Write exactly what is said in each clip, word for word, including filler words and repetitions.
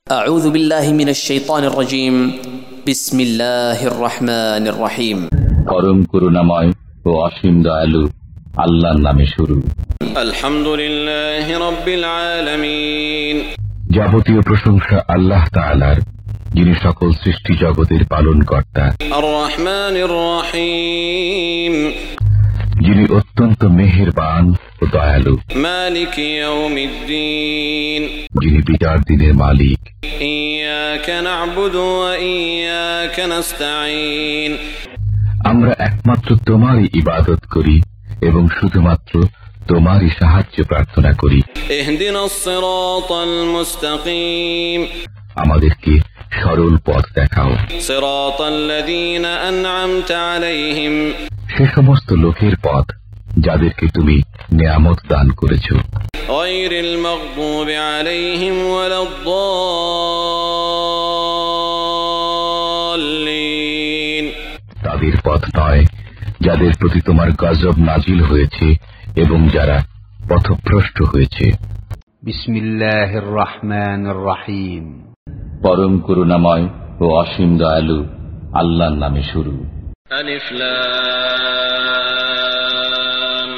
أعوذ بالله من الشيطان الرجيم بسم الله الرحمن الرحيم পরম করুণাময় ও অসীম দয়ালু আল্লাহর নামে শুরু। আলহামদুলিল্লাহি রাব্বিল আলামিন, যাবতীয় প্রশংসা আল্লাহ তাআলার, যিনি সকল সৃষ্টি জগতের পালনকর্তা। আর রহমানির রহিম, যিনি অত্যন্ত মেহেরবান ও দয়ালু। মালিক ইয়াউমিদ্দিন, যিনি বিচার দিনের মালিক। ইয়াকা না'বুদু ওয়া ইয়াকা নাস্তাঈন, আমরা একমাত্র তোমারই ইবাদত করি এবং শুধুমাত্র তোমারই সাহায্য প্রার্থনা করি। ইহদিনাস সিরাতাল মুস্তাকিম, আমাদেরকে সরল পথ দেখাও। সিরাতাল্লাযীনা আন'আমতা আলাইহিম, সে সমস্ত লোকের পথ যাদেরকে তুমি নিয়ামত দান করেছো। গায়রিল মাগদুবি আলাইহিম ওয়ালাদ-দাল্লিন, তাদের পথ নয় যাদের প্রতি তোমার গজব নাজিল হয়েছে এবং যারা পথভ্রষ্ট হয়েছে। বিসমিল্লাহির রহমানির রহিম, পরম করুণাময় ও অসীম দয়ালু আল্লাহর নামে শুরু। আলিফ লাম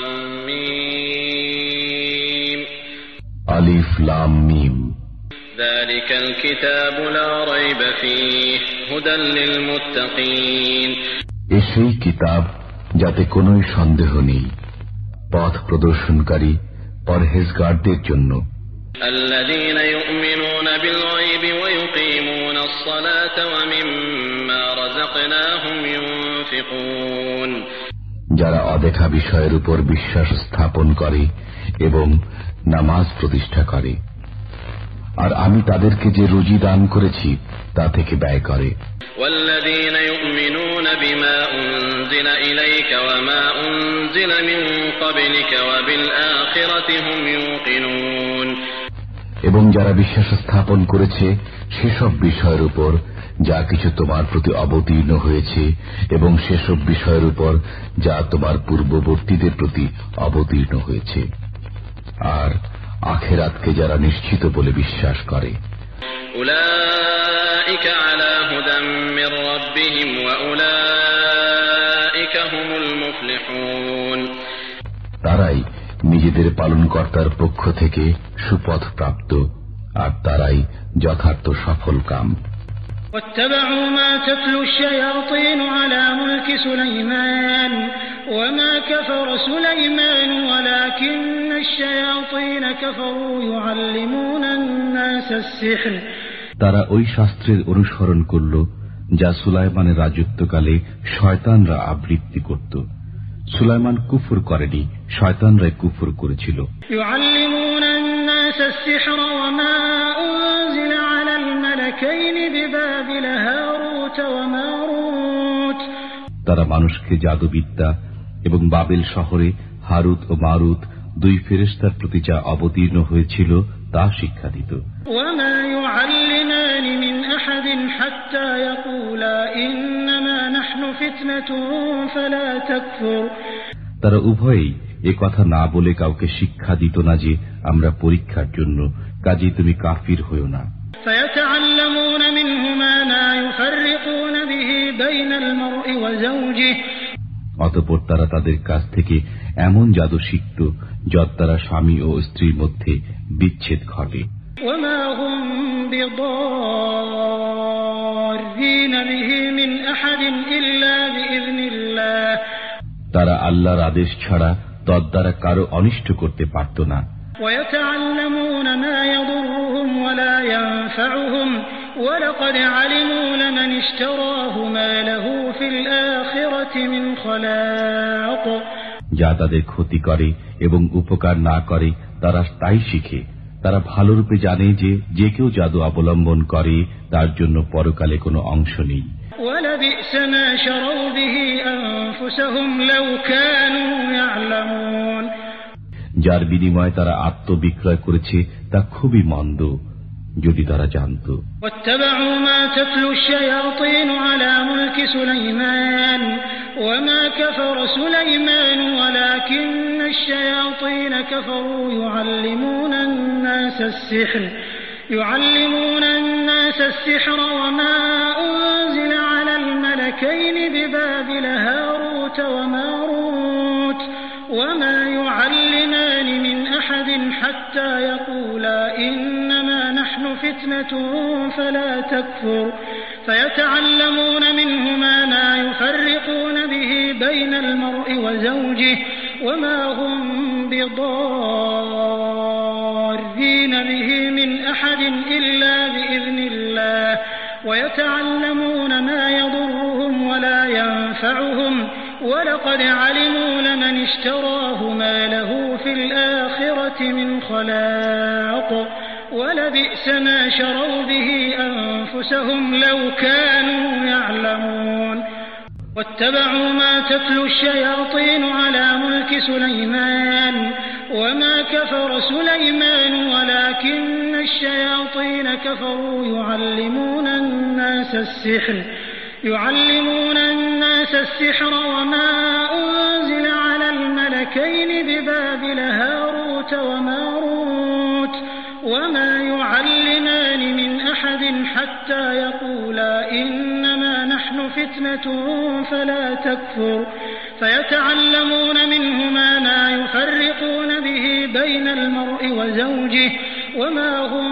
মিম, আলিফ লাম মিম। যালিকাল কিতাবু লা রাইবা ফীহি হুদাল লিল মুত্তাকিন, এই সেই কিতাব যাতে কোনো সন্দেহ নেই, পথ প্রদর্শনকারী পরহেজগারদের জন্য। আল্লাযীনা ইউমিনুনা বিল গায়বি ওয়া ইউকিমুনাস সালাতা ওয়া মিম্মা রাযাকনাহুম ইউনফিকুন, যারা অদেখা বিষয়ের উপর বিশ্বাস স্থাপন করে এবং নামাজ প্রতিষ্ঠা করে, আর আমি তাদেরকে যে রুজি দান করেছি তা থেকে ব্যয় করে। ওয়াল্লাযীনা ইউমিনুনা বিমা উনজিলা ইলাইকা ওয়া মা উনজিলা মিন ক্বাবলিকা ওয়া বিল আখিরাতি হুম ইউকিনুন, এবং যারা বিশ্বাস স্থাপন করেছে সেসব বিষয়ের উপর যা কিছু তোমার প্রতি অবতীর্ণ হয়েছে এবং সেসব বিষয়ের উপর যা তোমার পূর্ববর্তীদের প্রতি অবতীর্ণ হয়েছে, আর আখিরাতকে যারা নিশ্চিত বলে বিশ্বাস করে। উলাইকা আলা হুদাম মির রাব্বিহিম ওয়া উলাইকা হুমুল মুফলিহুন, তারাই নিজেদের পালনকর্তার পক্ষ থেকে সুপথ প্রাপ্ত, আর তারাই যথার্থ সফল কাম। واتبعوا ما تتلو الشياطين على ملك سليمان وما كفر سليمان ولكن الشياطين كفروا يعلمون الناس السحر, তারা ওই শাস্ত্রের অনুসরণ করল যা সুলাইমানের রাজত্বকালে শয়তানরা আবৃত্তি করত। সুলাইমান কুফর করেনি, শয়তানরাই কুফর করেছিল। يعلمون الناس السحر وما أنزل على الملكين ببابل هاروت وماروت, তারা মানুষকে জাদুবিদ্যা এবং বাবেল শহরে হারুত ও মারুত দুই ফেরেশতার প্রতি যা অবতীর্ণ হয়েছিল তা শিক্ষা দিত। وما يعلمان من أحد حتى يقولا إنما نحن فتنة فلا تكفر, তারা উভয়েই এ কথা না বলে কাউকে শিক্ষা দিত না যে আমরা পরীক্ষার জন্য, কাজেই তুমি কাফির হইও না। فيتعلمون منهما ما يفرقون به بين المرء وزوجه, অতঃপর তারা তাদের কাছ থেকে এমন জাদু শিখত যার দ্বারা স্বামী ও স্ত্রীর মধ্যে বিচ্ছেদ ঘটে। وما هم بضارين به من أحد إلا بإذن الله, তারা আল্লাহর আদেশ ছাড়া তদ্বারা কারো অনিষ্ট করতে পারত না। ويتعلمون ما يضرهم ولا ينفعهم ولقد علموا لمن اشتراه ما له في الآخرة من خلاق, যা তাদের ক্ষতি করে এবং উপকার না করে তারা তাই শিখে। তারা ভালোরূপে জানে যে যে কেউ জাদু অবলম্বন করে তার জন্য পরকালে কোনো অংশ নেই। ولبئس ما شروا به أنفسهم لو كانوا يعلمون, যার বিনিময়ে তারা আত্মবিক্রয় করেছে তা খুবই মন্দ, যদি তারা জানত। واتبعوا ما تتلو الشياطين على ملك سليمان وما كفر سليمان ولكن الشياطين كفروا يعلمون الناس السحر يعلمون الناس السحر وما أنزل على الملكين ببابل هاروت وماروت وما يعلمان من أحد حتى يقولا إنما نحن فتنة فلا تكفر فيتعلمون منهما ما يفرقون به بين المرء وزوجه وما هم بضارين به من أحد إلا بإذن الله ويتعلمون ما يضرهم ولا ينفعهم ولقد علموا لمن اشتراه ما له في الآخرة من خلاق ولبئس ما شروا به أنفسهم لو كانوا يعلمون واتبعوا ما تتلو الشياطين على ملك سليمان وما كفر سليمان ولكن الشياطين كفروا يعلمون الناس السحر يعلمون الناس السحر وما أنزل على الملكين ببابل هاروت وماروت وما يعلمان من أحد حتى يقولا إنما نحن فتنة فلا تكفر فيتعلمون منهما ما يفرقون به بين المرء وزوجه وما هم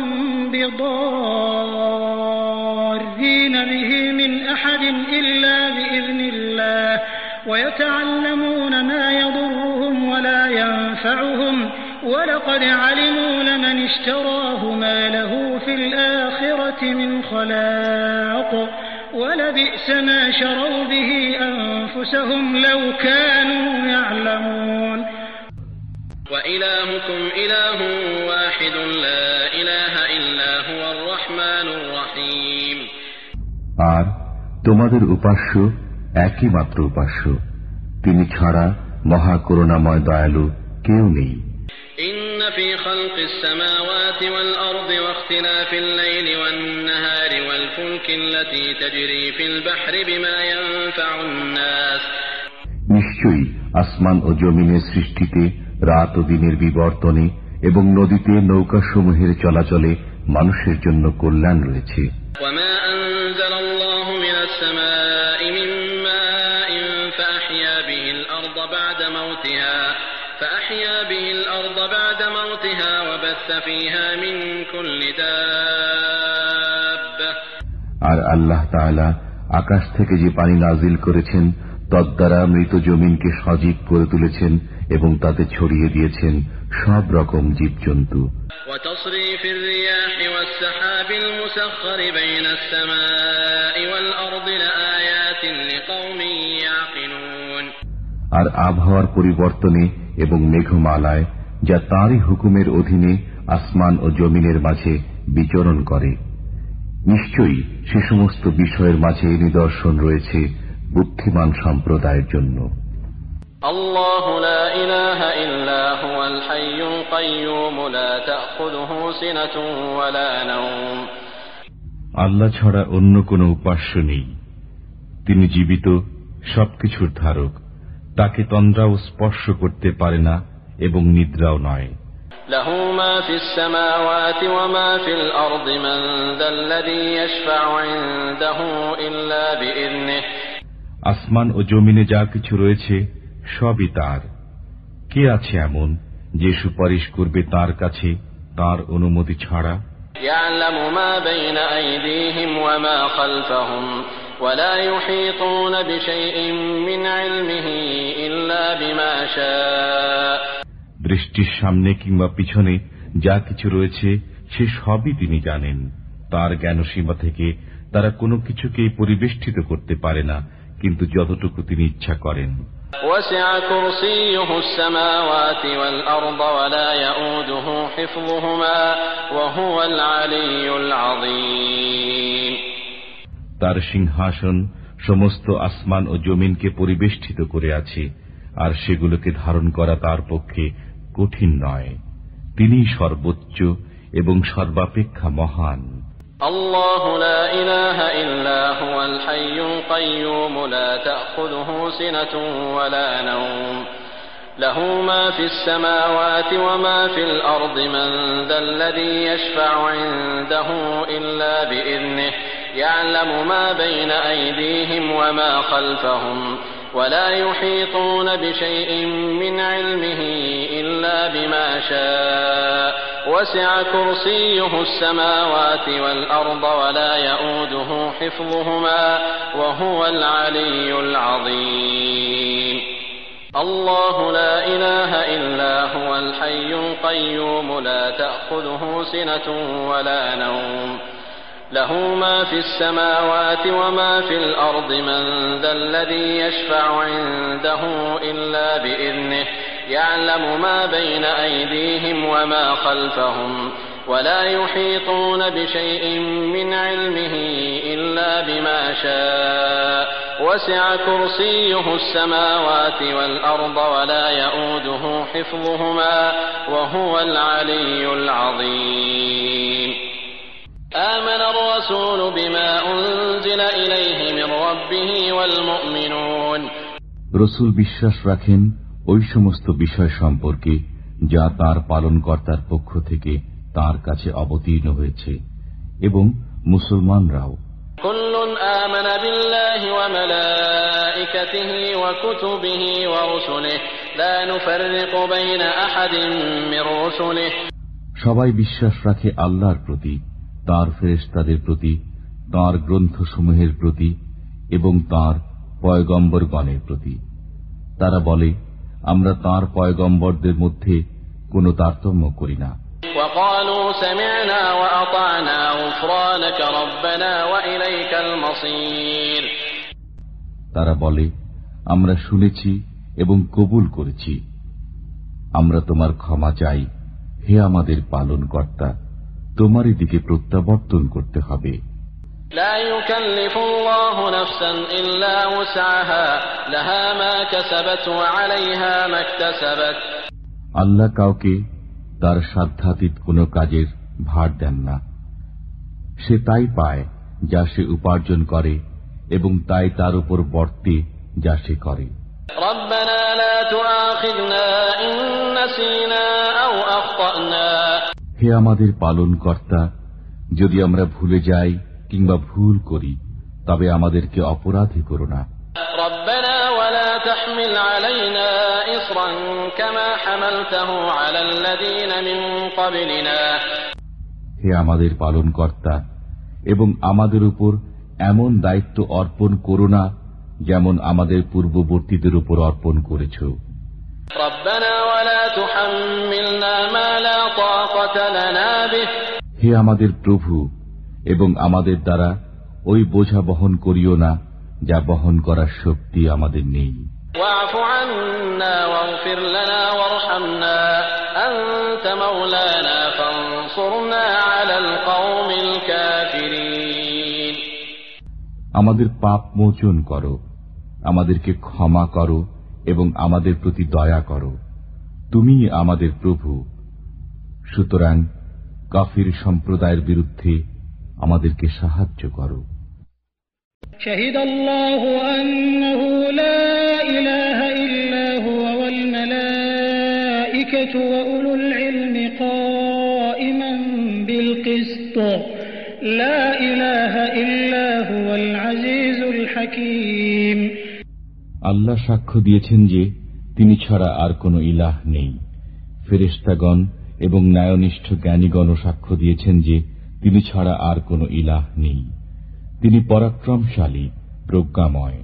بضارين به من أحد إلا بإذن الله ويتعلمون ما يضرهم ولا ينفعهم ولقد علموا لمن اشتراه ما له في الآخرة من خلاق ولبئس ما شروا به أنفسهم لو كانوا يعلمون وإلهكم إله واحد لا إله إلا هو الرحمن الرحيم আর তোমাদের উপাস্য একই মাত্র উপাস্য, তিনি ছাড়া মহা করুণাময় দয়ালু কেউ নেই। إن في خلق السماوات والأرض واختلاف الليل والنهار والفلك التي تجري في البحر بما ينفع الناس নিশ্চয়ই আসমান ও জমিনের সৃষ্টিতে, রাত ও দিনের বিবর্তনে এবং নদীতে নৌকাসমূহের চলাচলে মানুষের জন্য কল্যাণ রয়েছে। وما أنزل الله من السماء من ماء فأحيا به الأرض بعد موتها فأحيا به الأرض بعد موتها وبث فيها من كل دابة আর আল্লাহ তাআলা আকাশ থেকে যে পানি নাজিল করেছেন তদ্বারা মৃত জমিনকে সজীব করে তুলেছেন এবং তাতে ছড়িয়ে দিয়েছেন সব রকম জীবজন্তু। وتصريف الرياح والسحاب المسخر بين السماء والأرض لآيات لقوم يعقلون আর আবহাওয়ার পরিবর্তনে এবং মেঘমালায়, যা তাঁরই হুকুমের অধীনে আসমান ও জমিনের মাঝে বিচরণ করে, নিশ্চয়ই সে সমস্ত বিষয়ের মাঝে নিদর্শন রয়েছে বুদ্ধিমান সম্প্রদায়ের জন্য। الله لا إله إلا هو الحي القيوم لا تأخذه سنة ولا نوم আল্লাহ ছাড়া অন্য কোনো উপাস্য নেই, তিনি জীবিত, সবকিছুর ধারক, তাকে তন্দ্রাও স্পর্শ করতে পারে না এবং নিদ্রাও নয়। له ما في السماوات وما في الأرض من ذا الذي يشفع عنده إلا بإذنه আসমান ও জমিনে যা কিছু রয়েছে সবই তার। কে আছে এমন যে সুপারিশ করবে তার কাছে তার অনুমতি ছাড়া? يعلم ما بين أيديهم وما خلفهم ولا يحيطون بشيء من علمه إلا بما شاء দৃষ্টির সামনে কিংবা পিছনে যা কিছু রয়েছে সে সবই তিনি জানেন। তার জ্ঞানসীমা থেকে তারা কোনো কিছুকেই পরিবেষ্টিত করতে পারে না, কিন্তু যতটুকু তিনি ইচ্ছা করেন। وسع كرسيه السماوات والأرض ولا يؤوده حفظهما وهو العلي العظيم তার সিংহাসন সমস্ত আসমান ও জমিনকে পরিবেষ্টিত করে আছে, আর সেগুলোকে ধারণ করা তার পক্ষে কঠিন নয়। তিনিই সর্বোচ্চ এবং সর্বাপেক্ষা মহান। الله لا إله إلا هو الحي القيوم لا تأخذه سنة ولا نوم له ما في السماوات وما في الأرض من ذا الذي يشفع عنده إلا بإذنه يعلم ما بين أيديهم وما خلفهم ولا يحيطون بشيء من علمه إلا بما شاء وسع كرسيه السماوات والأرض ولا يؤوده حفظهما وهو العلي العظيم الله لا إله إلا هو الحي القيوم لا تأخذه سنة ولا نوم له ما في السماوات وما في الأرض من ذا الذي يشفع عنده إلا بإذنه يعلم ما بين أيديهم وما خلفهم ولا يحيطون بشيء من علمه إلا بما شاء وسع كرسيه السماوات والأرض ولا يؤوده حفظهما وهو العلي العظيم آمن الرسول بما أنزل إليه من ربه والمؤمنون রসূল বিশ্বাস রাখেন ওই সমস্ত বিষয় সম্পর্কে যা তার পালনকর্তার পক্ষ থেকে তার কাছে অবতীর্ণ হয়েছে এবং মুসলমানরাও কুল্লুন আমানা বিল্লাহি ওয়া মালাইকাতিহি ওয়া কুতুবিহি ওয়া রুসুলিহি লা নুফাররিকু বাইনা আহাদিন মির রুসুলিহি সবাই বিশ্বাস রাখে আল্লাহর প্রতি, তার ফেরেশতাদের প্রতি, তার গ্রন্থসমূহের প্রতি এবং তার পয়গম্বরগণের প্রতি। তারা বলে, আমরা তার পয়গম্বরদের মধ্যে কোনো তারতম্য করি না। وقالوا سمعنا وأطعنا غفرانك ربنا وإليك المصير তারা বলে, আমরা শুনেছি এবং কবুল করেছি, আমরা তোমার ক্ষমা চাই, হে আমাদের পালনকর্তা, তোমারই দিকে প্রত্যাবর্তন করতে হবে। لا يكلف الله نفسا إلا وسعها لها ما كسبت وعليها ما اكتسبت আল্লাহ কাউকে তার সাধ্যাতীত কোনো কাজের ভার দেন না, সে তাই পায় যা সে উপার্জন করে এবং তাই তার উপর বর্তে যা সে করে। ربنا لا تؤاخذنا إن نسينا أو أخطأنا হে আমাদের পালনকর্তা, যদি আমরা ভুলে যাই কিংবা ভুল করি তবে আমাদেরকে অপরাধী করো না। ربنا ولا تحمل علينا إصرا كما حملته على الذين من قبلنا হে আমাদের পালনকর্তা, এবং আমাদের উপর এমন দায়িত্ব অর্পণ করো না যেমন আমাদের পূর্ববর্তীদের উপর অর্পণ করেছ। ربنا ولا تحملنا ما لا طاقة لنا به হে আমাদের প্রভু, এবং আমাদের দ্বারা ওই বোঝা বহন করিও না যা বহন করার শক্তি আমাদের নেই। واعف عنا واغفر لنا وارحمنا أنت مولانا فانصرنا على القوم الكافرين আমাদের পাপ মোচন করো, আমাদেরকে ক্ষমা করো এবং আমাদের প্রতি দয়া করো, তুমি আমাদের প্রভু, সুতরাং কাফির সম্প্রদায়ের বিরুদ্ধে আমাদেরকে সাহায্য করো। شهد الله أنه لا إله إلا هو والملائكة وأولو العلم قائما بالقسط لا إله إلا هو العزيز الحكيم আল্লাহ সাক্ষ্য দিয়েছেন যে তিনি ছাড়া আর কোনো ইলাহ নেই। ফেরেশতাগণ এবং ন্যায়নিষ্ঠ জ্ঞানীগণও সাক্ষ্য দিয়েছেন যে তিনি ছাড়া আর কোনো ইলাহ নেই। তিনি পরাক্রমশালী, প্রজ্ঞাময়।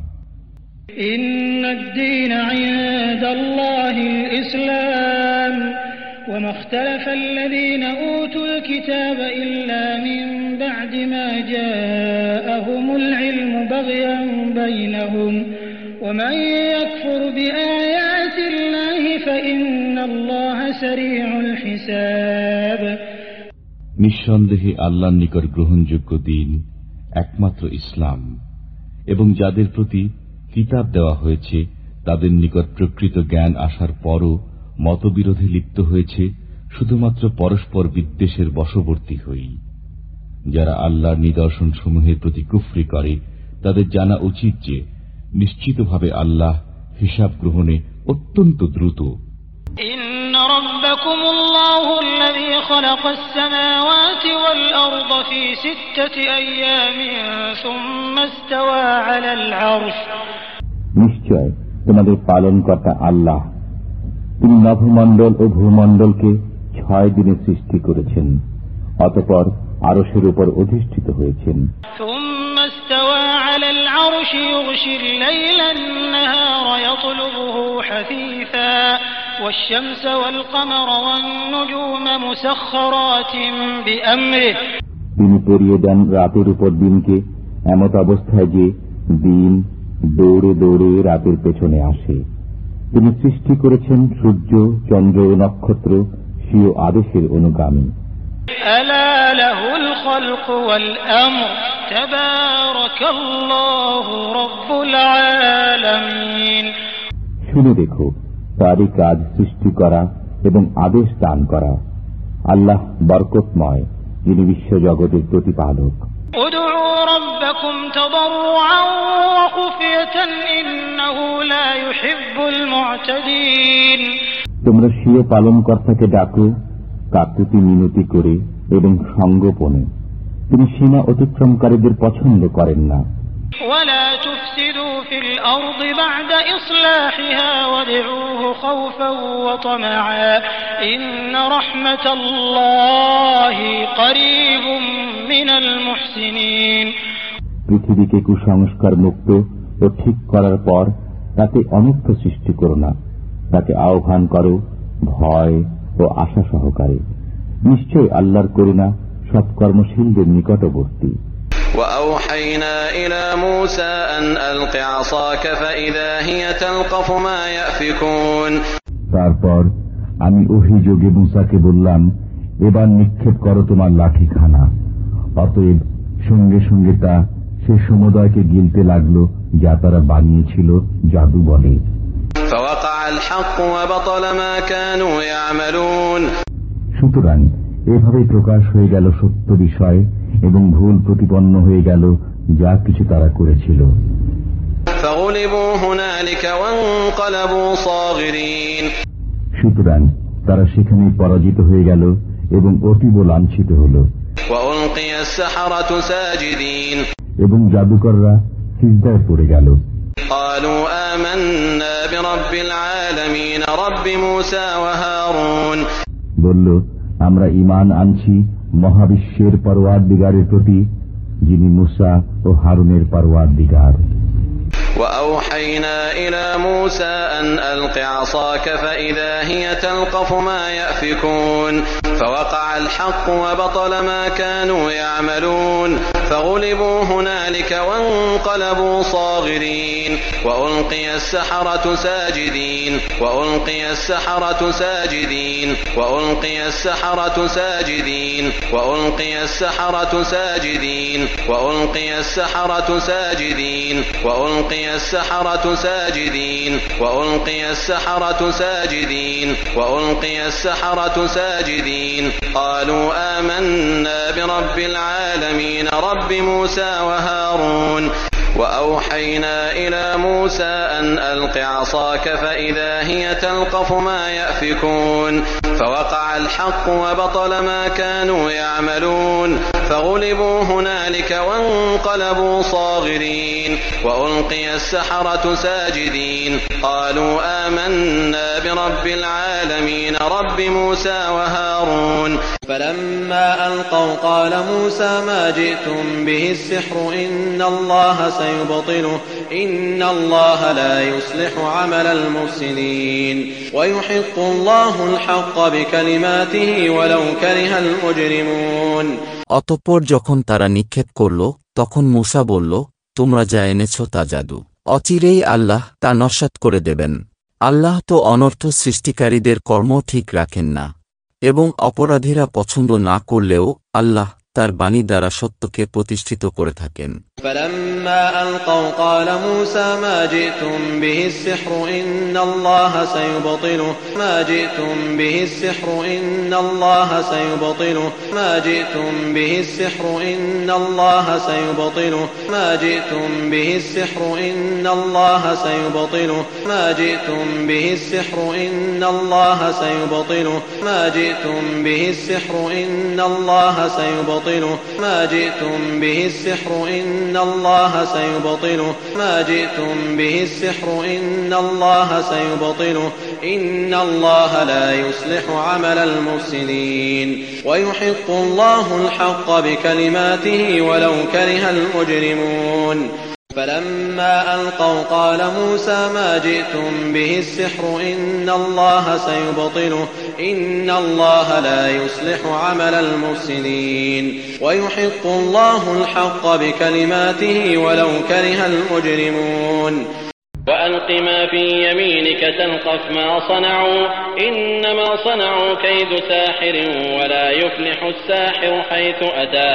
ইন্নাদ দীন ইনদাল্লাহিল ইসলাম ওয়া মা ইখতালাফাল্লাযীনা উতুল কিতাবা ইল্লা মিন বা'দি মা জাআহুমুল ইলমু বাগয়ান বাইনাহুম ওয়া মান ইয়াকফুর বিআয়াতিল্লাহি ফাইন্নাল্লাহা সারিউল হিসাব নিঃসন্দেহে আল্লাহর নিকট গ্রহণযোগ্য দিন একমাত্র ইসলাম, এবং যাদের প্রতি কিতাব দেওয়া হয়েছে তাদের নিকট প্রকৃত জ্ঞান আসার পরও মতবিরোধে লিপ্ত হয়েছে শুধুমাত্র পরস্পর বিদ্বেষের বশবর্তী হই। যারা আল্লাহর নিদর্শন সমূহের প্রতি কুফরি করে তাদের জানা উচিত যে নিশ্চিতভাবে আল্লাহ হিসাব গ্রহণে অত্যন্ত দ্রুত। إن ربكم الله الذي خلق السماوات والأرض في ستة أيام ثم استوى على العرش নিশ্চয় তোমাদের পালনকর্তা আল্লাহ, তিনি নভমণ্ডল ও ভূমণ্ডলকে ছয় দিনে সৃষ্টি করেছেন, অতঃপর আরশের উপর অধিষ্ঠিত হয়েছেন। ثم استوى على العرش يغشي الليل النهار يطلبه حثيثا والشمس والقمر والنجوم مسخرات بأمره তিনি পরিয়ে দেন রাতের উপর দিনকে এমত অবস্থায় যে দিন দৌড়ে দৌড়ে রাতের পেছনে আসে। তিনি সৃষ্টি করেছেন সূর্য, চন্দ্র ও নক্ষত্র স্বীয় আদেশের অনুগামী। ألا له الخلق والأمر تبارك الله رب العالمين শুনে দেখো, তারই কাজ সৃষ্টি করা এবং আদেশ দান করা। আল্লাহ বরকতময়, যিনি বিশ্ব জগতের প্রতিপালক। ادعوا ربكم تضرعا وخفية إنه لا يحب المعتدين তোমরা স্বীয় পালনকর্তাকে ডাকো কাকুতি মিনতি করে এবং সঙ্গোপনে, তিনি সীমা অতিক্রমকারীদের পছন্দ করেন না। ولا تفسدوا في الأرض بعد إصلاحها وادعوه خوفا وطمعا إن رحمة الله قريب من المحسنين পৃথিবীকে কুসংস্কার মুক্ত ও ঠিক করার পর তাকে অনর্থ সৃষ্টি করো না, তাকে আহ্বান করো ভয় ও আশা সহকারে। নিশ্চয় আল্লাহর করুণা সব কর্মশীলদের নিকটবর্তী। وأوحينا إلى موسى أن ألق عصاك فإذا هي تلقف ما يأفكون তারপর আমি ওহী যোগে মূসাকে বললাম, এবার নিক্ষেপ করো তোমার লাঠিখানা। অতএব সঙ্গে সঙ্গে তা সে সমুদয়কে গিলতে লাগলো যা তারা বানিয়েছিল জাদু বলে। فوقع الحق وبطل ما كانوا يعملون সুতরাং এভাবে প্রকাশ হয়ে গেল সত্য বিষয় এবং ভুল প্রতিপন্ন হয়ে গেল যা কিছু তারা করেছিল। فغلبوا هنالك وانقلبوا صاغرين সুতরাং তারা সেখানে পরাজিত হয়ে গেল এবং অতীব লাঞ্ছিত হল। وألقي السحرة ساجدين এবং জাদুকররা সিজদায় পড়ে গেল। قالوا آمنا برب العالمين رب موسى وهارون বলল, আমরা ঈমান আনছি মহাবিশ্বের পরওয়ারদিগারের প্রতি, যিনি মুসা ও হারুনের পরওয়ারদিগার। وأوحينا إلى موسى أن ألق عصاك فإذا هي تلقف ما يأفكون فوقع الحق وبطل ما كانوا يعملون فغلبوا هنالك وانقلبوا صاغرين وألقي السحرة ساجدين وألقي السحرة ساجدين وألقي السحرة ساجدين وألقي السحرة ساجدين وألقي السحرة ساجدين وألقي السحرة ساجدين وألقي السحرة ساجدين وألقي السحرة ساجدين قالوا آمنا برب العالمين رب موسى وهارون وأوحينا إلى موسى أن ألق عصاك فإذا هي تلقف ما يأفكون فوقع الحق وبطل ما كانوا يعملون فغلبوا هنالك وانقلبوا صاغرين وألقي السحرة ساجدين قالوا آمنا برب العالمين رب موسى وهارون فلما ألقوا قال موسى ما جئتم به السحر إن الله سيبطله إن الله لا يصلح عمل المفسدين ويحق الله الحق بكلماته ولو كره المجرمون অতঃপর যখন তারা নিক্ষেপ করল তখন মূসা বলল, তোমরা যা এনেছ তা জাদু, অচিরেই আল্লাহ তা নস্যাৎ করে দেবেন। আল্লাহ তো অনর্থ সৃষ্টিকারীদের কর্ম ঠিক রাখেন না, এবং অপরাধীরা পছন্দ না করলেও আল্লাহ তার বাণী দ্বারা সত্যকে প্রতিষ্ঠিত করে থাকেন। فلما ألقوا قال موسى ما جئتم به السحر إن الله سيبطله ما جئتم به السحر إن الله سيبطله ما جئتم به السحر إن الله سيبطله ما جئتم به السحر إن الله سيبطله ما جئتم به السحر إن الله سيبطله ما جئتم به السحر إن الله سيبطله ما جئتم به السحر إن الله سيبطله ما جئتم به السحر إن الله سيبطله إن الله لا يصلح عمل المفسدين ويحق الله الحق بكلماته ولو كره المجرمون فلما ألقوا قال موسى ما جئتم به السحر إن الله سيبطله إن الله لا يصلح عمل المفسدين ويحق الله الحق بكلماته ولو كره المجرمون وألق ما في يمينك تلقف ما صنعوا إنما صنعوا كيد ساحر ولا يفلح الساحر حيث أتى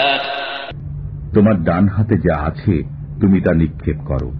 তোমার ডান হাতে যা আছে তুমি তা নিক্ষেপ করো।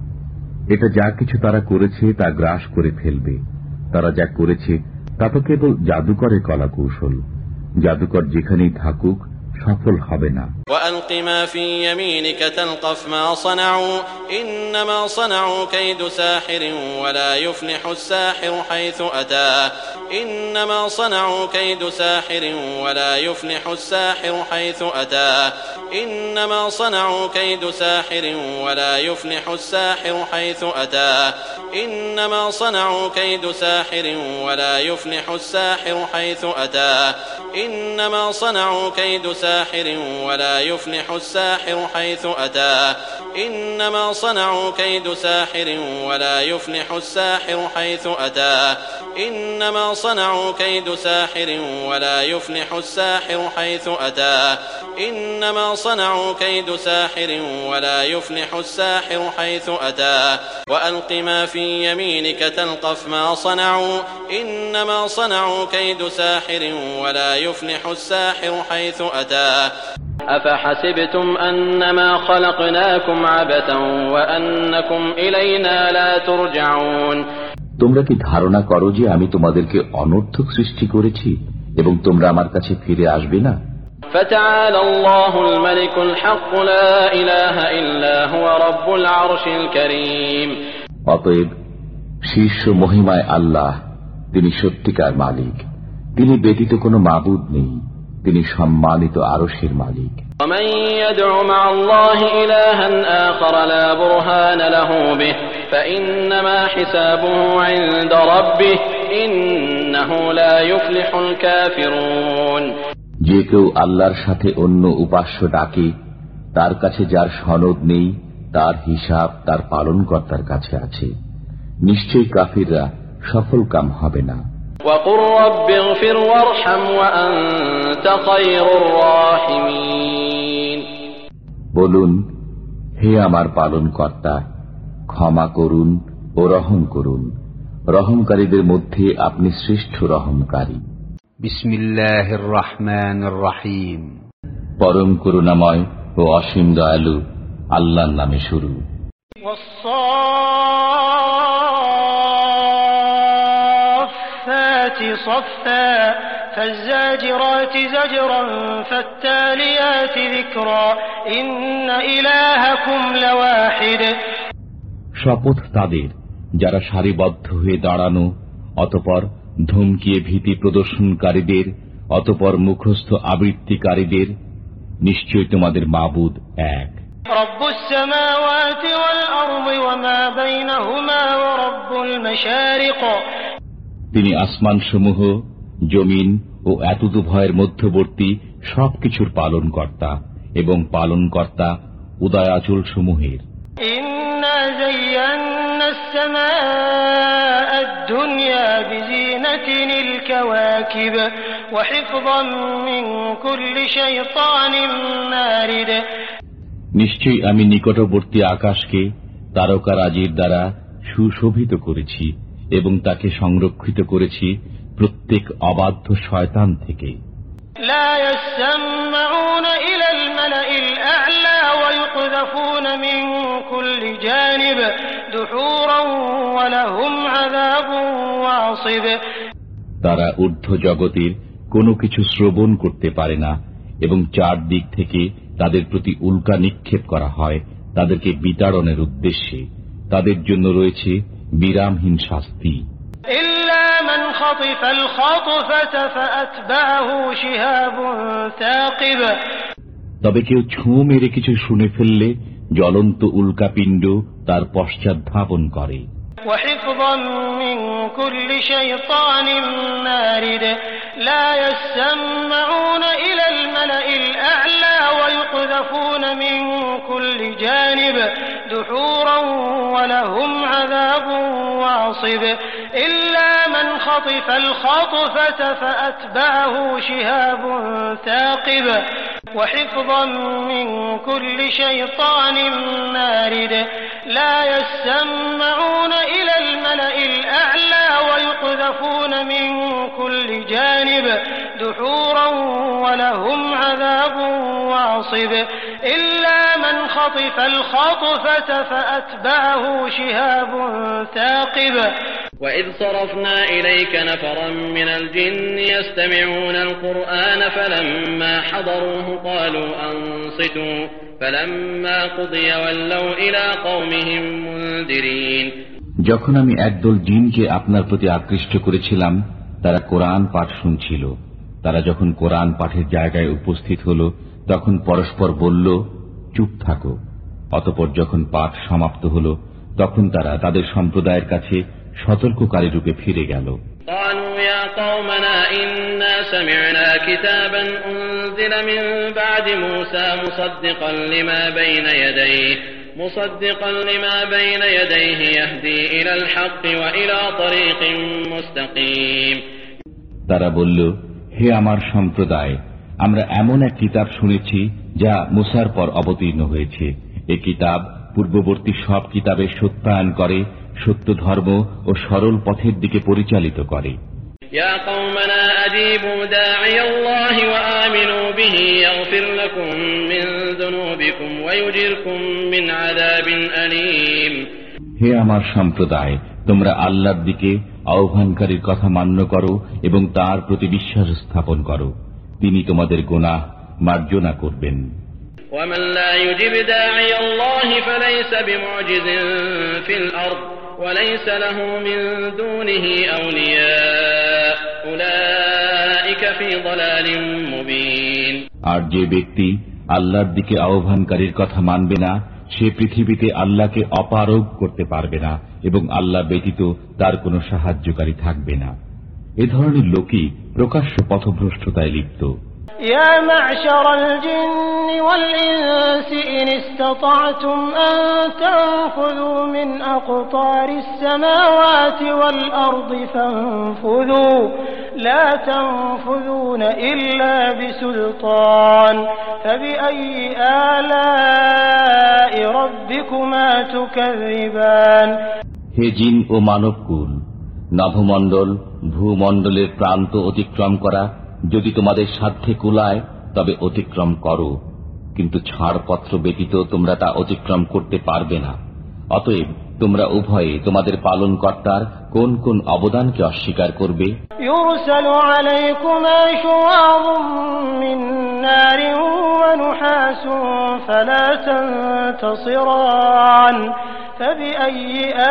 এটা যা কিছু তারা করেছে তা গ্রাস করে ফেলবে। তারা যা করেছে তা তো কেবল জাদুকরের কলাকৌশল। জাদুকর যেখানেই থাকুক সফল হবে না। وألق ما في يمينك تلقف ما صنعوا إنما صنعوا كيد ساحر ولا يفلح الساحر حيث أتى إنما صنعوا كيد ساحر ولا يفلح الساحر حيث أتى إنما صنعوا كيد ساحر ولا يفلح الساحر حيث أتى إنما صنعوا كيد ساحر ولا يفلح الساحر حيث أتى إنما صنعوا كيد ساحر ولا يفلح الساحر حيث أتى إنما صنعوا كيد ساحر ولا يفلح الساحر حيث أتى إنما صنعوا كيد ساحر ولا يفلح الساحر حيث أتى إنما صنعوا كيد ساحر ولا يفلح الساحر حيث أتى وألق ما في يمينك تلقف ما صنعوا إنما صنعوا كيد ساحر ولا يفلح الساحر حيث أتى أفحسبتم أنما خلقناكم عبثا وأنكم إلينا لا ترجعون তোমরা কি ধারণা করো যে আমি তোমাদেরকে অনর্থক সৃষ্টি করেছি এবং তোমরা আমার কাছে ফিরে আসবে না? فتعالى الله الملك الحق لا إله إلا هو رب العرش الكريم অতএব শীর্ষ মহিমায় আল্লাহ, তিনি সত্যিকার মালিক। তিনি ব্যতীত কোনো মাবুদ নেই। তিনি সম্মানিত আরশের মালিক। ومن يدع مع الله إلها آخر لا برهان له به فإنما حسابه عند ربه إنه لا يفلح الكافرون যে কেউ আল্লাহর সাথে অন্য উপাস্য ডাকে, তার কাছে যার সনদ নেই, তার হিসাব তার পালনকর্তার কাছে আছে। নিশ্চয়ই কাফিররা সফল কাম হবে না। وقل رب اغفر وارحم وأنت خير الراحمين বলুন, হে আমার পালনকর্তা, ক্ষমা করুন ও রহম করুন। রহমকারীদের মধ্যে আপনি শ্রেষ্ঠ রহমকারী। বিসমিল্লাহির রহমানির রহিম। পরম করুণাময় ও অসীম দয়ালু আল্লাহর নামে শুরু। صفا فالزاجرات زجرا فالتاليات ذكرا إن إلهكم لواحد শপথ তাদের যারা সারিবদ্ধ হয়ে দাঁড়ানো, অতঃপর ধমকিয়ে ভীতি প্রদর্শনকারীদের, অতঃপর মুখস্থ আবৃত্তিকারীদের। নিশ্চয় তোমাদের মাবুদ এক। রব্বুস সামাওয়াতি ওয়াল আরদি ওয়া মা বাইনাহুমা ওয়া রব্বুল মাশারিক তিনি আসমানসমূহ, জমিন ও এতদুভয়ের মধ্যবর্তী সবকিছুর পালনকর্তা এবং পালনকর্তা উদয়াচল সমূহের। ইন্না যায়্যানাস সামাআদ দুনিয়া বিজিনাতিল কাওয়াকিব ওয়া হিফযান মিন কুল্লি শাইতানিন মারিদ নিশ্চয়ই আমি নিকটবর্তী আকাশকে তারকারাজির দ্বারা সুশোভিত করেছি এবং তাকে সংরক্ষিত করেছি প্রত্যেক অবাধ্য শয়তান থেকে। لا يسمعون إلى الملأ الأعلى ويقذفون من كل جانب دحورا ولهم عذاب واصب। তারা ঊর্ধ্ব জগতের কোনো কিছু শ্রবণ করতে পারে না এবং চারদিক থেকে তাদের প্রতি উল্কা নিক্ষেপ করা হয় তাদেরকে বিতাড়নের উদ্দেশ্যে। তাদের জন্য রয়েছে বিরামহীন শাস্তি। إلا من خطف الخطفة فأتبعه شهاب ثاقب। তবে কেউ ছুঁ মেরে কিছু শুনে ফেললে জ্বলন্ত উল্কাপিণ্ড তার পশ্চাৎ ধাবন করে। وحفظا من كل شيطان مارد لا يسمعون إلى الملأ الأعلى ويقذفون من كل جانب دحورا ولهم عذاب واصب إلا من خطف الخطفة فأتبعه شهاب ثاقب وحفظا من كل شيطان مارد لا يسمعون إلى الملأ الأعلى ويقذفون من كل جانب دحورا ولهم عذاب واصب إلا من خطف الخطفة فأتبعه شهاب ثاقب وإذ صرفنا إليك نفرا من الجن يستمعون القرآن فلما حضروه قالوا أنصتوا فلما قضي ولوا إلى قومهم منذرين। যখন আমি একদল জিনকে আপনার প্রতি আকৃষ্ট করেছিলাম তারা কোরআন পাঠ শুনছিল। তারা যখন কোরআন পাঠের জায়গায় উপস্থিত হল তখন পরস্পর বলল, চুপ থাকো। অতঃপর যখন পাঠ সমাপ্ত হল তখন তারা তাদের সম্প্রদায়ের কাছে সতর্ককারী রূপে ফিরে গেল। قالوا يا قومنا إنا سمعنا كتابا أنزل من بعد موسى مصدقا لما بين يديه مصدقا لما بين يديه يهدي إلى الحق وإلى طريق مستقيم। তারা বলল, হে আমার সম্প্রদায়, আমরা এমন এক কিতাব শুনেছি যা মুসার পর অবতীর্ণ হয়েছে। এ কিতাব পূর্ববর্তী সব কিতাবের সত্যায়ন করে, সত্য ধর্ম ও সরল পথের দিকে পরিচালিত করে। يا قومنا أجيبوا داعي الله وآمنوا به يغفر لكم من ذنوبكم ويجركم من عذاب أليم। হে আমার সম্প্রদায়, তোমরা আল্লাহর দিকে আহ্বানকারীর কথা মান্য করো এবং তার প্রতি বিশ্বাস স্থাপন করো, তিনি তোমাদের গুনাহ মার্জনা করবেন। ومن لا يجب داعي الله فليس بمعجز في الأرض وليس له من دونه أولياء أولئك في ضلال مبين। আর যে ব্যক্তি আল্লাহর দিকে আহ্বানকারীর কথা মানবে না সে পৃথিবীতে আল্লাহকে অপারগ করতে পারবে না এবং আল্লাহ ব্যতীত তার কোনো সাহায্যকারী থাকবে না। এ ধরনের লোকই প্রকাশ্য পথভ্রষ্টতায় লিপ্ত। يا معشر الجن والإنس إن استطعتم أن تنفذوا من أقطار السماوات والأرض فانفذوا لا تنفذون إلا بسلطان فبأي آلاء ربكما تكذبان। হে জিন ও মানবকুল, নভমণ্ডল ভূমণ্ডলের প্রান্ত অতিক্রম করা যদি তোমাদের সাধ্যে কুলায় তবে অতিক্রম করো, কিন্তু ছাড়পত্র ব্যতীত তোমরা তা অতিক্রম করতে পারবে না। অতএব তোমরা উভয়ে তোমাদের পালনকর্তার কোন কোন অবদানকে অস্বীকার করবে? يرسل عليكما شواظ من نار ونحاس فلا تنتصران فبأي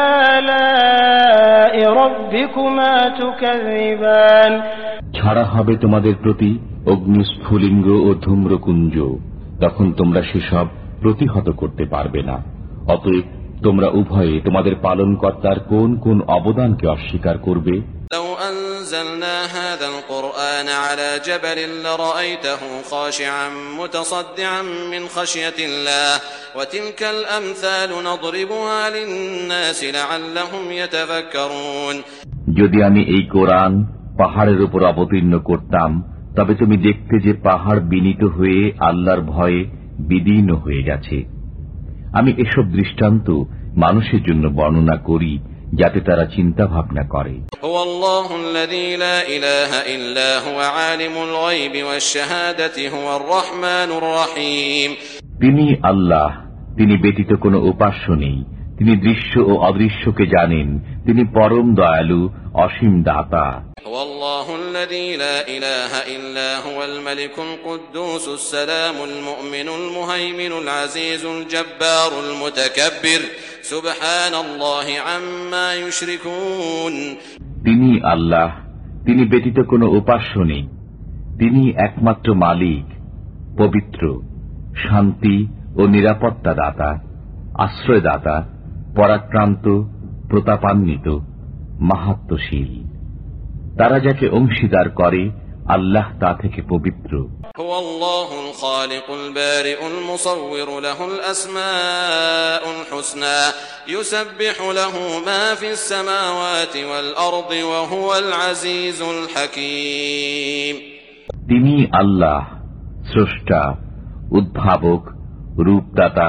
آلاء ربكما تكذبان। ছাড়া হবে তোমাদের প্রতি অগ্নিস্ফুলিঙ্গ ও ধূম্রকুঞ্জ, তখন তোমরা সেসব প্রতিহত করতে পারবে না। অতএব তোমরা উভয়ে তোমাদের পালনকর্তার কোন কোন অবদানকে অস্বীকার করবে? لو أنزلنا هذا القرآن على جبل لرأيته خاشعا متصدعا من خشية الله وتلك الأمثال نضربها للناس لعلهم يتفكرون। যদি আমি এই কোরআন পাহাড়ের উপর অবতীর্ণ করতাম তবে তুমি দেখতে যে পাহাড় বিনীত হয়ে আল্লাহর ভয়ে বিদীর্ণ হয়ে গেছে। আমি এসব দৃষ্টান্ত মানুষের জন্য বর্ণনা করি যাতে তারা চিন্তা ভাবনা করে। هو الله الذي لا إله إلا هو عالم الغيب والشهادة هو الرحمن الرحيم তিনি আল্লাহ, তিনি ব্যতীত কোনো উপাস্য নেই, তিনি দৃশ্য ও অদৃশ্যকে জানেন, তিনি পরম দয়ালু, অসীম দাতা। هو الله الذي لا إله إلا هو الملك القدوس السلام المؤمن المهيمن العزيز الجبار المتكبر سبحان الله عما يشركون তিনি আল্লাহ, তিনি ব্যতীত কোনো উপাস্য নেই, তিনি একমাত্র মালিক, পবিত্র, শান্তি ও নিরাপত্তা দাতা, আশ্রয়দাতা, পরাক্রান্ত, প্রতাপান্বিত, মাহাত্ম্যশীল। তারা যাকে অংশীদার করে আল্লাহ তা থেকে পবিত্র। هو الله الخالق البارئ المصور له الأسماء الحسنى يسبح له ما في السماوات والأرض وهو العزيز الحكيم তিনি আল্লাহ, স্রষ্টা, উদ্ভাবক, রূপদাতা,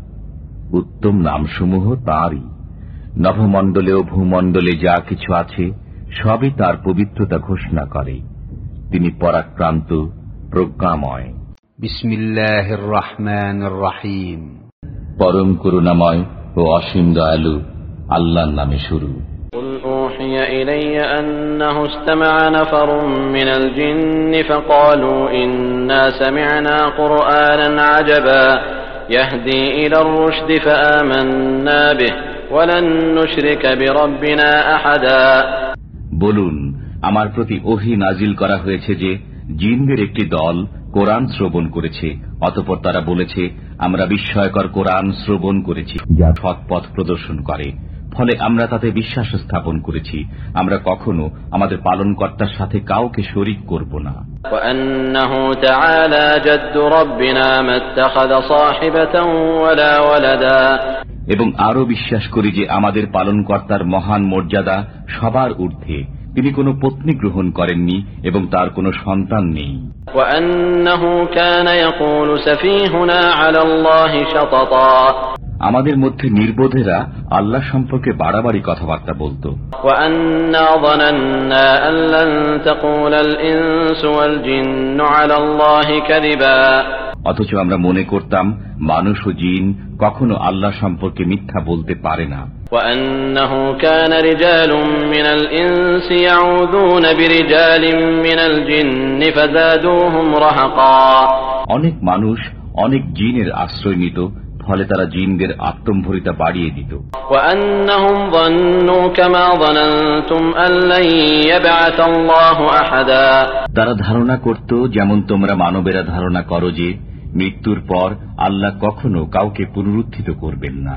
উত্তম নামসমূহ তাঁরই। নভমণ্ডলে ও ভূমণ্ডলে যা কিছু আছে সবই তার পবিত্রতা ঘোষণা করে। তিনি পরাক্রান্ত, প্রজ্ঞাময়। বিসমিল্লাহির রহমানির রহিম। পরম করুণাময় ও অসীম দয়ালু আল্লাহর নামে শুরু। قل أوحي إلي أنه استمع نفر من الجن فقالوا إنا سمعنا قرآنا عجبا يهدي إلى الرشد فآمنا به ولن نشرك بربنا أحدا বলুন, আমার প্রতি ওহী নাজিল করা হয়েছে যে জিনদের একটি দল কোরআন শ্রবণ করেছে, অতঃপর তারা বলেছে আমরা বিস্ময়কর কোরআন শ্রবণ করেছি যা সৎ পথ প্রদর্শন করে, ফলে আমরা তাতে বিশ্বাস স্থাপন করেছি, আমরা কখনো আমাদের পালনকর্তার সাথে কাউকে শরীক করব না। وأنه تعالى جد ربنا ما اتخذ صاحبة ولا ولدا এবং আরো বিশ্বাস করি যে আমাদের পালনকর্তার মহান মর্যাদা সবার ঊর্ধ্বে, তিনি কোনো পত্নী গ্রহণ করেননি এবং তার কোনো সন্তান নেই। وأنه كان يقول سفيهنا على الله شططا আমাদের মধ্যে নির্বোধেরা আল্লাহ সম্পর্কে বাড়াবাড়ি কথাবার্তা বলতো। وأنا ظننا أن لن تقول الإنس والجن على الله كذبا অথচ আমরা মনে করতাম মানুষ ও জিন কখনো আল্লাহ সম্পর্কে মিথ্যা বলতে পারে না। وأنه كان رجال من الإنس يعوذون برجال من الجن فزادوهم رهقا অনেক মানুষ অনেক জিনের আশ্রয় নিত, ফলে তারা জিনদের আত্মম্ভরিতা বাড়িয়ে দিত। وأنهم ظنوا كما ظننتم أن لن يبعث الله أحدا তারা ধারণা করত যেমন তোমরা মানবেরা ধারণা করো যে মৃত্যুর পর আল্লাহ কখনো কাউকে পুনরুত্থিত করবেন না।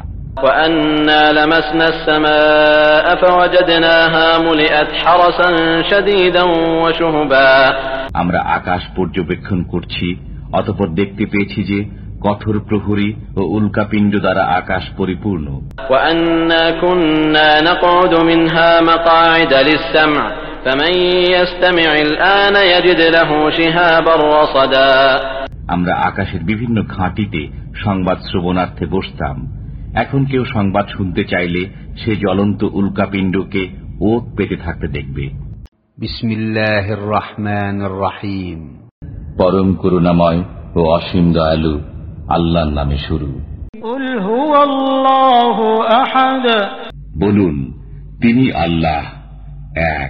وأنا لمسنا السماء فوجدناها ملئت حرسا شديدا وشهبا আমরা আকাশ পর্যবেক্ষণ করছি, অতঃপর দেখতে পেয়েছি যে কঠোর প্রহরী ও উল্কাপিণ্ড দ্বারা আকাশ পরিপূর্ণ। وأنا كنا نقعد منها مقاعد للسمع فمن يستمع الآن يجد له شهابا رصدا আমরা আকাশের বিভিন্ন ঘাঁটিতে সংবাদ শ্রবণার্থে বসতাম। এখন কেউ সংবাদ শুনতে চাইলে সে জ্বলন্ত উল্কাপিণ্ডকে ওত পেতে থাকতে দেখবে। বিসমিল্লাহির রহমানির রহিম। পরম করুণাময় ও অসীম দয়ালু আল্লাহর নামে শুরু। কুল হুয়াল্লাহু আহাদ। বলুন, তিনি আল্লাহ এক।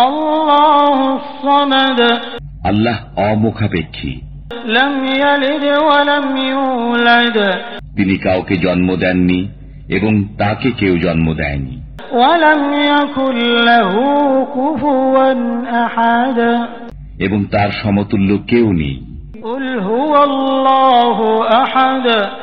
আল্লাহুস সামাদ। আল্লাহ অমুখাপেক্ষী। লাম ইয়ালিদ ওয়া লাম ইউলাদ। তিনি কাউকে জন্ম দেননি এবং তাকে কেউ জন্ম দেয়নি। ওয়া লাম ইয়াকুল লাহু কুফুওয়ান আহাদ। এবং তার সমতুল্য কেউ নেই। কুল হুয়াল্লাহু আহাদ।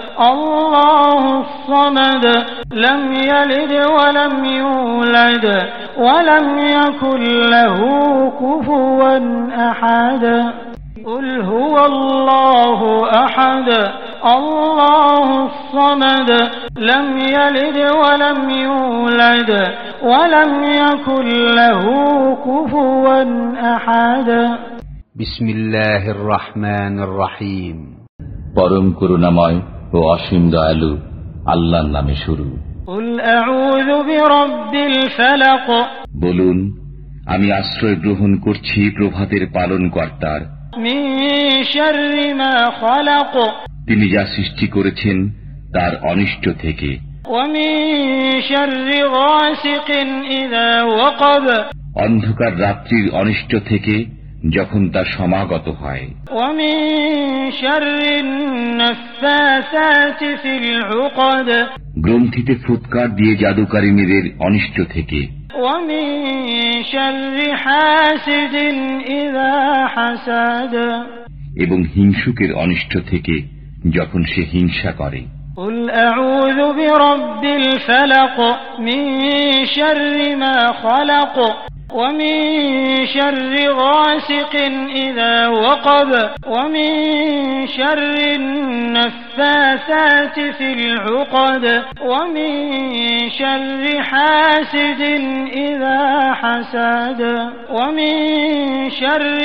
আল্লাহুস সামাদ। লাম ইয়ালিদ ওয়া লাম ইউলাদ ওয়া লাম ইয়াকুল লাহু কুফুওয়ান আহাদ। قل هو الله أحد الله الصمد لم يلد ولم يولد ولم يكن له كفوا أحد بسم الله الرحمن الرحيم। পরম করুণাময় ও অসীম দয়ালু আল্লাহর নামে শুরু। قل أعوذ برب الفلق বলুন, আমি আশ্রয় গ্রহণ করছি প্রভাতের পালনকর্তার। من شر ما خلق তিনি যা সৃষ্টি করেছেন তার অনিষ্ট থেকে। ومن شر غاسق إذا وقب অন্ধকার রাত্রির অনিষ্ট থেকে যখন তা সমাগত হয়। ومن شر النفاثات في العقد গ্রন্থিতে ফুৎকার দিয়ে জাদুকারিনীদের অনিষ্ট থেকে। ومن شر حاسد إذا حسد এবং হিংসুকের অনিষ্ট থেকে যখন সে হিংসা করে। قل أعوذ برب الفلق من شر ما خلق ومن شر غاسق إذا وقب ومن شر النفاثات في العقد ومن شر حاسد إذا حسد ومن شر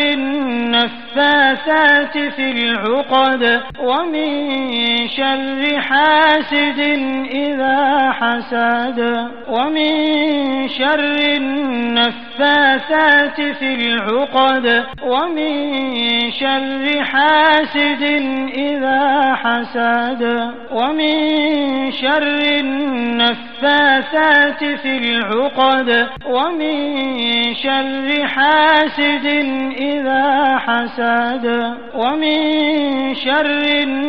النفاثات في العقد ومن شر حاسد إذا حسد ومن شر النفاثات في العقد ومن شر حاسد إذا حسد ومن شر النفاثات في العقد ومن شر حاسد إذا حسد ومن شر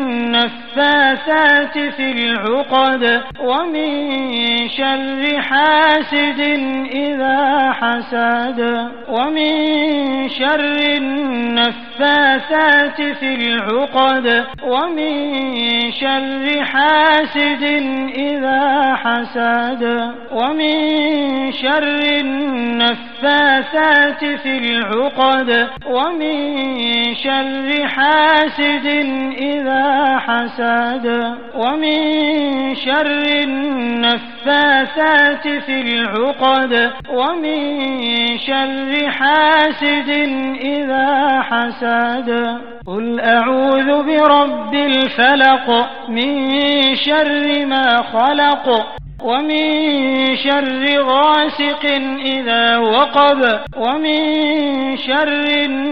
النفاثات في العقد ومن شر حاسد إذا حسد ومن شر النفاثات في العقد ومن شر حاسد إذا حسد ومن شر النفاثات في العقد ومن شر حاسد إذا حسد ومن شر النفاثات في العقد ومن شر حاسد إذا حسد قل أعوذ برب الفلق من شر ما خلق ومن شر غاسق إذا وقب ومن شر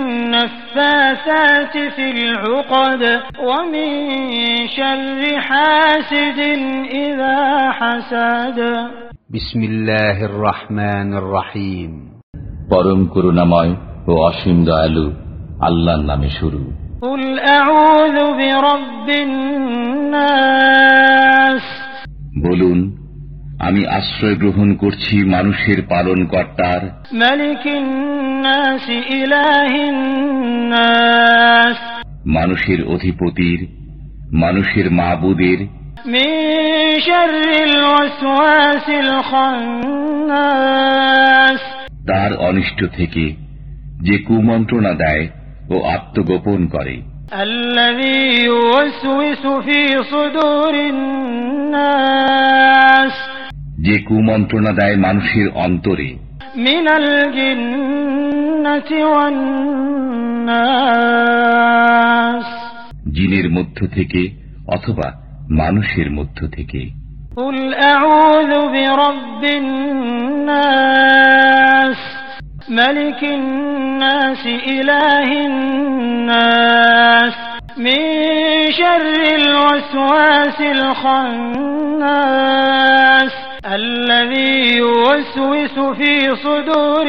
النفاثات في العقد ومن شر حاسد إذا حسد بسم الله الرحمن الرحيم পরম করুণাময় ও অসীম দয়ালু আল্লাহর নামে শুরু। قل أعوذ برب الناس বলুন, আমি আশ্রয় গ্রহণ করছি মানুষের পালনকর্তার। মালিকিন নাস ইলাহিন নাস মানুষের অধিপতির, মানুষের মাবুদের। মিন শাররিল ওয়াসওয়াসিল খান্নাস তার অনিষ্ট থেকে যে কুমন্ত্রণা দেয় ও আত্মগোপন করে। আল্লাযী ইউওয়াসওয়িসু ফি সুদুরিন নাস যে কুমন্ত্রণা দেয় মানুষের অন্তরে। মিনাল জিন্নাতি ওয়ান নাস জিনের মধ্য থেকে অথবা মানুষের মধ্য থেকে। কুল আউযু বিরাব্বিন নাস মালিকিন নাস ইলাহিন নাস মিন শাররিল ওয়াসওয়াসিল খান্নাস الذي يوسوس في صدور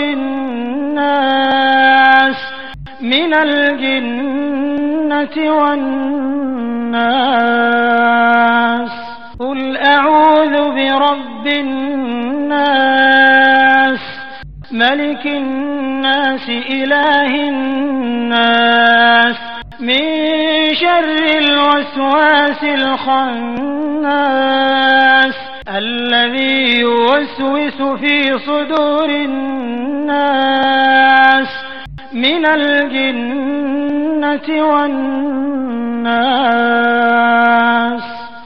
الناس من الجنة والناس قل أعوذ برب الناس ملك الناس إله الناس من شر الوسواس الخناس الذي يوسوس في صدور الناس من الجنة والناس